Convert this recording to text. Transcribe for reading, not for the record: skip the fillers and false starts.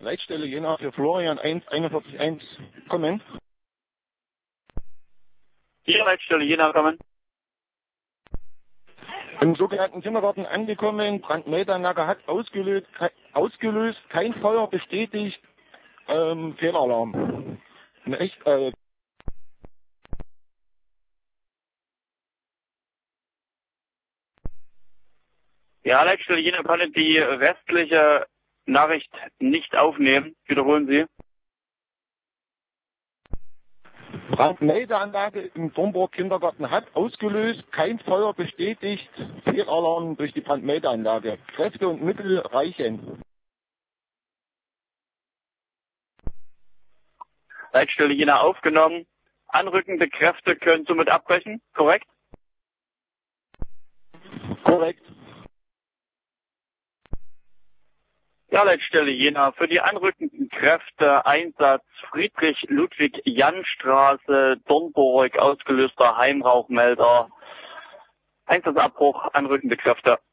Leitstelle Jena für Florian 141 kommen. Hier Leitstelle Jena kommen. Im sogenannten Kindergarten angekommen, Brandmeldeanlage hat ausgelöst, kein Feuer bestätigt, Fehlalarm. Echt, Ja, Leitstelle Jena konnte die restliche Nachricht nicht aufnehmen. Wiederholen Sie. Brandmeldeanlage im Domburg Kindergarten hat ausgelöst, kein Feuer bestätigt, Fehlalarm durch die Brandmeldeanlage. Kräfte und Mittel reichen. Leitstelle Jena aufgenommen. Anrückende Kräfte können somit abbrechen, korrekt? Korrekt. Ja, Leitstelle Jena. Für die anrückenden Kräfte Einsatz Friedrich-Ludwig-Jann-Straße, Dornburg, ausgelöster Heimrauchmelder. Einsatzabbruch, anrückende Kräfte.